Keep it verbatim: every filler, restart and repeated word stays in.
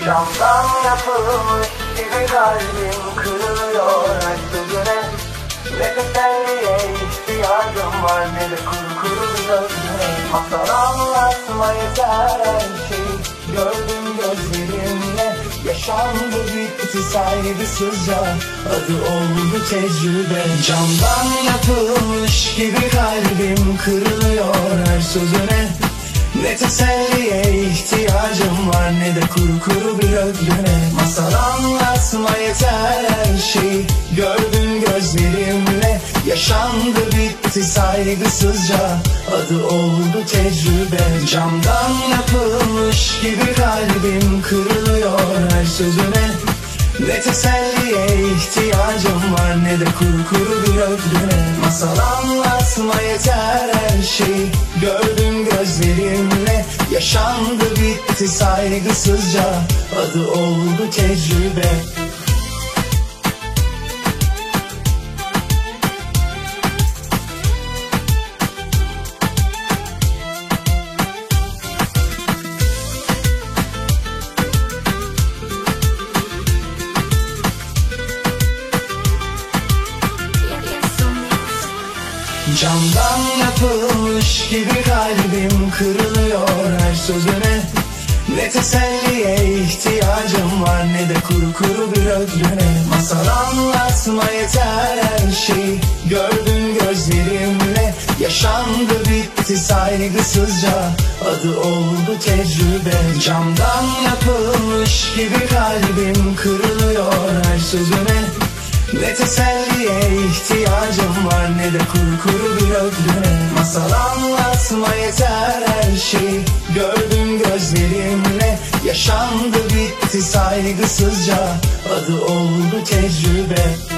Camdan yapılmış gibi kalbim kırılıyor her sözüne. Ne teselliye ihtiyacım var ne de kuru kuru bir gözüne. Masal anlatma yeter her şeyi gördüm gözlerimle. Yaşandı bitti saygısızca, adı oldu tecrübe. Camdan yapılmış gibi kalbim kırılıyor her sözüne. Ne teselliye ihtiyacım var ne de kuru kuru bir ödüne. Masal anlatma yeter her şeyi gördüm gözlerimle. Yaşandı bitti saygısızca, adı oldu tecrübe. Camdan yapılmış gibi kalbim kırılıyor her sözüne. Ne teselliye ihtiyacım var ne de kuru kuru bir ödüne. Masal anlatma yeter her şeyi gördüm gözlerimle. Yaşandı bitti saygısızca, adı oldu tecrübe. Camdan yapılmış gibi kalbim kırılıyor her sözüne. Ne teselliye ihtiyacım var ne de kuru kuru bir ödüne. Masal anlatma yeter her şeyi gördüm gözlerimle. Yaşandı bitti saygısızca, adı oldu tecrübe. Camdan yapılmış gibi kalbim kırılıyor her sözüne. Ne teselliye ihtiyacım var ne de kuru kuru bir ödüne. Masal anlatma yeter her şeyi gördüm gözlerimle. Yaşandı bitti saygısızca, adı oldu tecrübe.